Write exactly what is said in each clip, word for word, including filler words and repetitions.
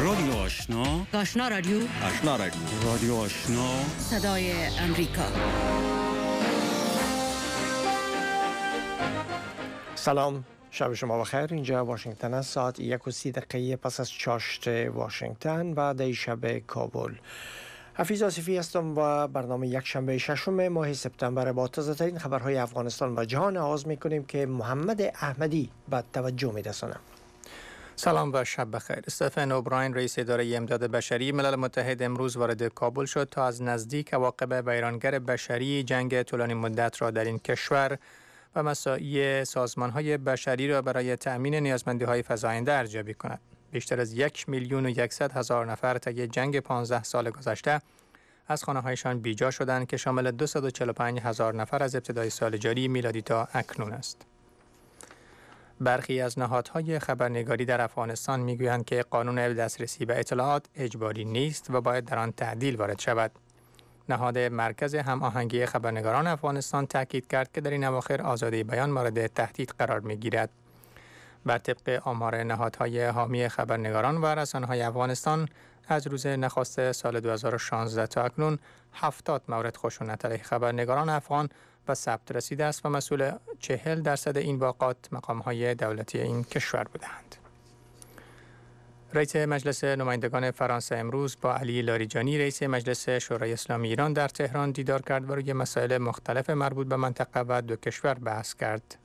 رادیو آشنا، آشنا رادیو، آشنا رادیو، رادیو آشنا، صدای امریکا. سلام، شب شما بخیر. اینجا واشنگتن است. ساعت یک و سی دقیقه پس از چاشت واشنگتن و دی شب کابل. حفیظ آصفی هستم و برنامه یک شنبه ششم ماه سپتامبر با تازه ترین خبرهای افغانستان و جهان آغاز می‌کنیم که محمد احمدی به توجه می‌رسانم. سلام و شب بخیر. استفن اوبراین رئیس اداره امداد بشری ملل متحد امروز وارد کابل شد تا از نزدیک عواقب ویرانگر بشری جنگ طولانی مدت را در این کشور و مساعی سازمان‌های بشری را برای تأمین نیازمندی‌های فزاینده ارزیابی کند. بیشتر از یک میلیون و یکصد هزار نفر طی جنگ پانزده سال گذشته از خانه‌هایشان بیجا شدند که شامل دویست و چهل و پنج هزار نفر از ابتدای سال جاری میلادی تا اکنون است. برخی از نهادهای خبرنگاری در افغانستان میگویند که قانون دسترسی به اطلاعات اجباری نیست و باید در آن تعدیل وارد شود. نهاد مرکز هماهنگی خبرنگاران افغانستان تاکید کرد که در این اواخر آزادی بیان مورد تهدید قرار میگیرد. بر طبق آمار نهادهای حامی خبرنگاران و رسانه‌های افغانستان از روز نخست سال دو هزار و شانزده تا اکنون هفتاد مورد خشونت علیه خبرنگاران افغان و ثبت رسیده است و مسئول چهل درصد این واقعات مقام‌های دولتی این کشور بودند. رئیس مجلس نمایندگان فرانسه امروز با علی لاریجانی رئیس مجلس شورای اسلامی ایران در تهران دیدار کرد و روی مسائل مختلف مربوط به منطقه و دو کشور بحث کرد.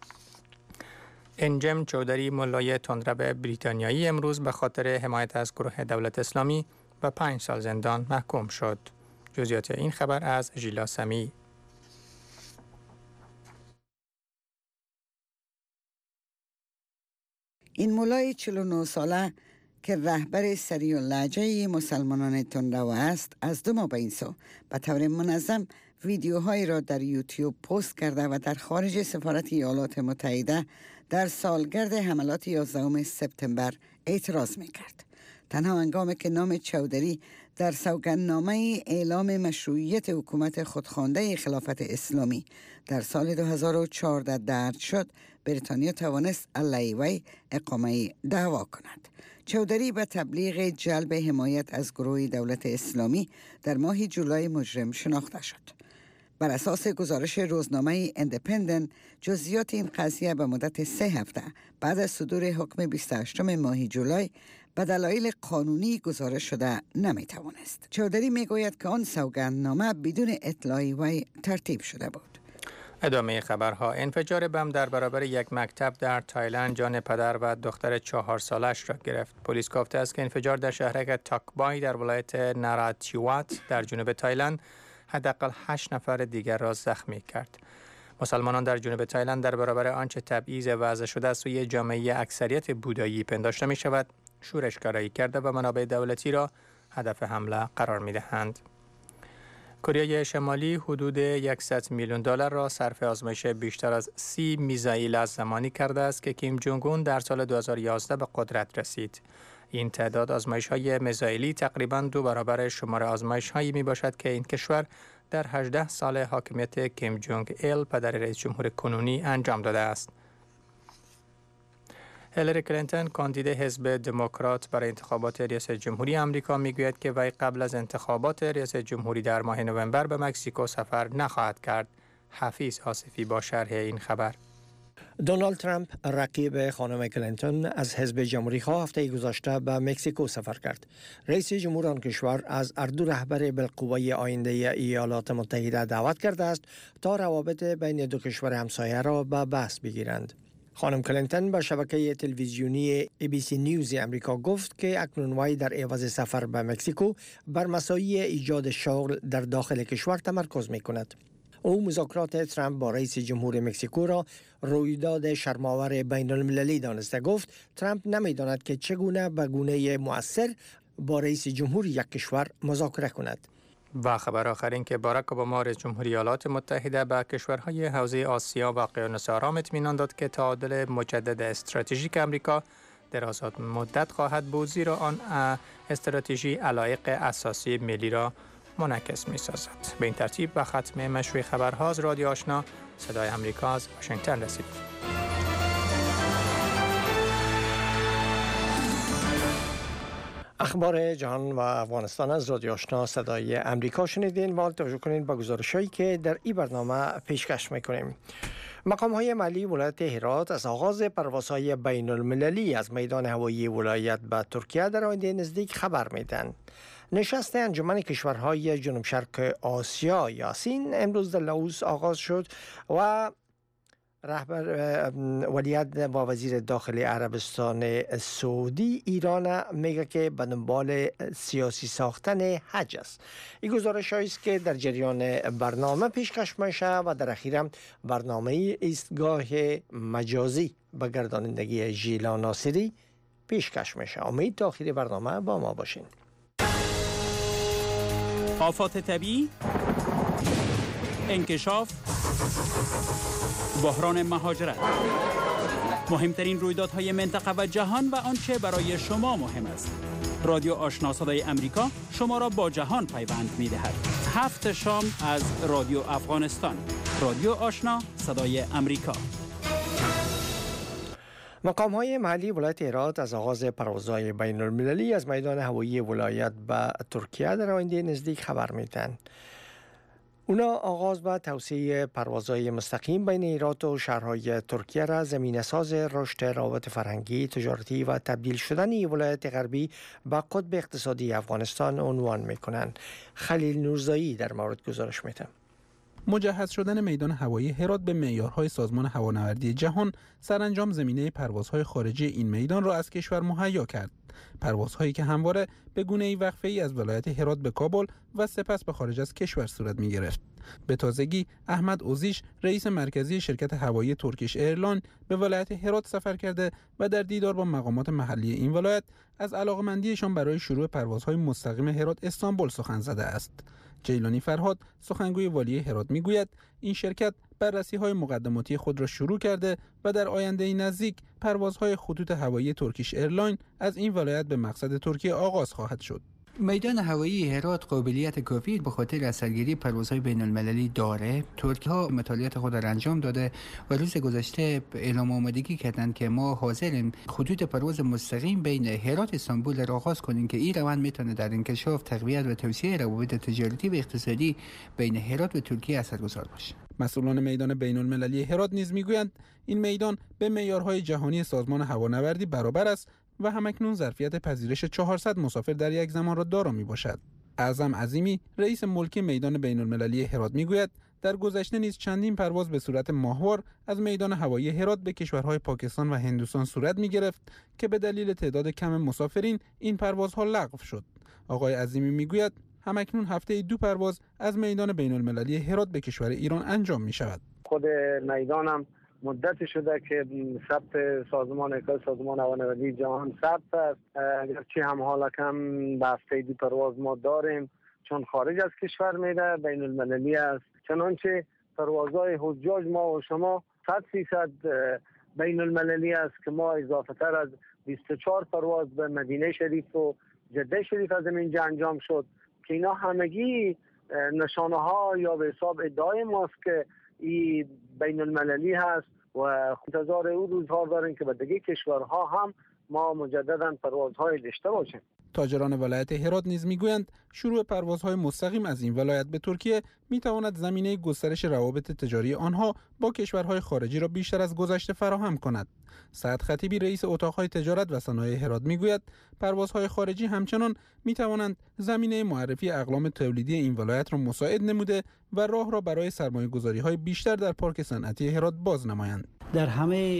انجم چودری ملای تندرو بریتانیایی امروز به خاطر حمایت از گروه دولت اسلامی به پنج سال زندان محکوم شد. جزئیات این خبر از ژیلا سمی. این مولای چهل و نه ساله که رهبر سریع اللهجه مسلمانان تندرو است، از دو ماه به این سو به طور منظم ویدیوهایی را در یوتیوب پست کرده و در خارج سفارت ایالات متحده در سالگرد حملات یازدهم سپتامبر اعتراض می‌کرد. تنها هنگامی که نام چودری در سوگندنامه اعلام مشروعیت حکومت خودخوانده خلافت اسلامی در سال دو هزار و چهارده درج شد، بریتانیا توانست علیه وی اقامه دعوا کند. چودری به تبلیغ جلب حمایت از گروه دولت اسلامی در ماه جولای مجرم شناخته شد. بر اساس گزارش روزنامه اندپندنت، جزئیات این قضیه به مدت سه هفته بعد از صدور حکم بیست و هشتم ماه جولای به دلایل قانونی گزارش شده نمیتوانست. چودری میگوید که آن سوگندنامه بدون اطلاع وی ترتیب شده بود. ادامه خبرها. انفجار بم در برابر یک مکتب در تایلند جان پدر و دختر چهار سالش را گرفت. پلیس گفته است که انفجار در شهرک تاکبای در ولایت ناراتچیوات در جنوب تایلند حداقل هشت نفر دیگر را زخمی کرد. مسلمانان در جنوب تایلند در برابر آنچه تبعیض وضع شده است سوی جامعه اکثریت بودایی پنداشته می شود شورشکاری کرده و منابع دولتی را هدف حمله قرار می دهند. کره شمالی حدود صد میلیون دلار را صرف آزمایش بیشتر از سی میزایل از زمانی کرده است که کیم جونگ اون در سال دو هزار و یازده به قدرت رسید. این تعداد آزمایش‌های میزایلی تقریباً دو برابر شمار آزمایش‌هایی میباشد که این کشور در هجده سال حاکمیت کیم جونگ ایل پدر رئیس جمهور کنونی انجام داده است. هیلاری کلینتون کاندید حزب دموکرات برای انتخابات ریاست جمهوری آمریکا میگوید که وی قبل از انتخابات ریاست جمهوری در ماه نوامبر به مکزیکو سفر نخواهد کرد. حفیظ آصفی با شرح این خبر. دونالد ترامپ رقیب خانم کلینتون از حزب جمهوری‌خواه هفته گذشته به مکزیکو سفر کرد. رئیس جمهور آن کشور از اردو رهبر بالقوه آینده ایالات متحده دعوت کرده است تا روابط بین دو کشور همسایه را به بحث بگیرند. خانم کلینتون به شبکه تلویزیونی ای بی سی نیوز امریکا گفت که اکنون وی در عوض سفر به مکزیکو بر مساعی ایجاد شغل در داخل کشور تمرکز می‌کند. او مذاکرات ترامپ با رئیس جمهور مکزیکو را رویداد شرم‌آور بین المللی دانسته. گفت ترامپ نمی‌داند که چگونه به گونه مؤثر با رئیس جمهور یک کشور مذاکره کند. و خبر آخر این که باراک اوباما رئیس جمهوری ایالات متحده به کشورهای حوزه آسیا و اقیانوس آرام اطمینان داد که تعادل مجدد استراتژیک امریکا دراز مدت خواهد بود، زیرا آن استراتژی علایق اساسی ملی را منعکس می سازد. به این ترتیب به ختم مشروع خبرها از رادیو آشنا صدای امریکا از واشنگتن رسید. اخبار جهان و افغانستان از رادیو آشنا صدای امریکا شنیدین و توجه کنین به گزارش‌هایی که در این برنامه پیشکش می‌کنیم. مقام‌های محلی ولایت هرات از آغاز پروازهای بین المللی از میدان هوایی ولایت به ترکیه در آینده نزدیک خبر میدن. نشست انجمن کشورهای جنوب شرق آسیا یاسین امروز در لاوس آغاز شد و رهبر ولیعهد و وزیر داخلی عربستان سعودی ایران میگه که به دنبال سیاسی ساختن حج است. این گزارش است که در جریان برنامه پیشکش میشه و در اخیر برنامه ایستگاه مجازی به گردانندگی ژیلا ناصری پیشکش میشه. امید تا آخر برنامه با ما باشین. آفات طبیعی، انکشاف، بحران مهاجرت، مهمترین رویدادهای منطقه و جهان و آنچه برای شما مهم است. رادیو آشنا صدای امریکا شما را با جهان پیوند می‌دهد. هفت شام از رادیو افغانستان. رادیو آشنا صدای امریکا. مقام‌های محلی ولایت هرات از آغاز پروازهای بین المللی از میدان هوایی ولایت به ترکیه در آینده نزدیک خبر میدن. اونا آغاز با توسعه پروازهای مستقیم بین هرات و شهرهای ترکیه را زمینه‌ساز رشد روابط فرهنگی، تجارتی و تبدیل شدن ولایت غربی به قطب اقتصادی افغانستان عنوان می‌کنند. خلیل نورزایی در مورد گزارش می‌دهد. مجهز شدن میدان هوایی هرات به معیارهای سازمان هوانوردی جهان سرانجام زمینه پروازهای خارجی این میدان را از کشور مهیا کرد. پروازهایی که همواره به گونه‌ای وقفه‌ای از ولایت هرات به کابل و سپس به خارج از کشور صورت می‌گرفت. به تازگی احمد اوزیش رئیس مرکزی شرکت هوایی ترکیش ایرلاین به ولایت هرات سفر کرده و در دیدار با مقامات محلی این ولایت از علاقمندیشان برای شروع پروازهای مستقیم هرات استانبول سخن زده است. جیلانی فرهاد سخنگوی والی هرات میگوید این شرکت بررسی‌های مقدماتی خود را شروع کرده و در آینده نزدیک پروازهای خطوط هوایی ترکیش ایرلاین از این ولایت به مقصد ترکیه آغاز خواهد شد. میدان هوایی هرات قابلیت کافی به خاطر از سرگیری پروازهای بین المللی داره. ترکیه ها مطالعات خود را انجام داده و روز گذشته اعلام آمادگی کردند که ما حاضریم خطوط پرواز مستقیم بین هرات استانبول را آغاز کنیم که این روند میتونه در انکشاف، تقویت و توسعه روابط تجارتی و اقتصادی بین هرات و ترکیه اثرگذار باشه. مسئولان میدان بین المللی هرات نیز میگویند این میدان به معیارهای جهانی سازمان هوانوردی برابر است و همکنون ظرفیت پذیرش چهارصد مسافر در یک زمان را دارا می باشد. اعظم عظیمی رئیس ملکی میدان بین المللی هرات می گوید در گذشته نیز چندین پرواز به صورت ماهوار از میدان هوایی هرات به کشورهای پاکستان و هندوستان صورت می گرفت که به دلیل تعداد کم مسافرین این پروازها لغو شد. آقای عظیمی می گوید همکنون هفته دو پرواز از میدان بین المللی هرات به کشور ایران انجام می شود. خود میدانم مدت شده که ثبت سازمان اکل سازمان هوانوردی جهان ثبت است، اگرچه هم حالا کم به هفته دی پرواز ما داریم چون خارج از کشور میره، بین المللی است. چنانچه پروازهای حجاج ما و شما صد فیصد بین المللی است که ما اضافه تر از بیست و چهار پرواز به مدینه شریف و جده شریف از اینجا انجام شد که اینا همگی نشانه ها یا به حساب ادعای ماست که این بین المللی هست و انتظار او روزها داریم که به دیگه کشورها هم ما مجددا پروازهای داشته باشیم. تاجران ولایت هرات نیز میگویند شروع پروازهای مستقیم از این ولایت به ترکیه میتواند زمینه گسترش روابط تجاری آنها با کشورهای خارجی را بیشتر از گذشته فراهم کند. سعد خطیبی رئیس اتاقهای تجارت و صنایع هرات میگوید پروازهای خارجی همچنان میتوانند زمینه معرفی اقلام تولیدی این ولایت را مساعد نموده و راه را برای سرمایه‌گذاری‌های بیشتر در پارک صنعتی هرات باز نمایند. در همه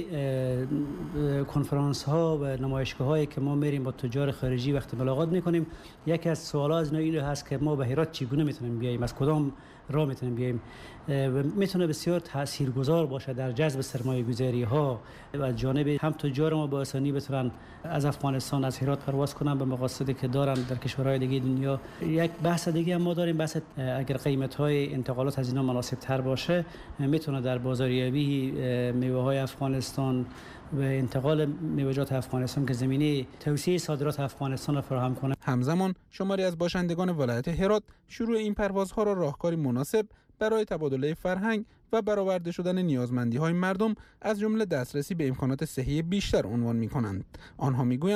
کنفرانس ها و نمایشگاه هایی که ما میریم با تجار خارجی وقتی ملاقات میکنیم، یکی از سوالات از این هست که ما به هرات چگونه میتونیم بیاییم، از کدام راه میتونیم بیاییم. میتونه بسیار تاثیرگذار باشه در جذب سرمایه گذاری ها و از جانب هم تجار ما با آسانی بتونن از افغانستان از هرات پرواز کنن به مقاصدی که دارن در کشورهای دیگه دنیا. یک بحث دیگه هم ما داریم، بحث اگر قیمت های انتقالات از اینا مناسب تر باشه میتونه در بازاریابی میوه های افغانستان و انتقال میوه‌جات افغانستان که زمینه توسعه صادرات افغانستان را فراهم کنه. همزمان شماری از باشندگان ولایت هرات شروع این پروازها را راهکاری مناسب برای تبادله فرهنگ و برآورده شدن نیازمندی‌های مردم از جمله دسترسی به امکانات صحی بیشتر عنوان می‌کنند. آنها می‌گویند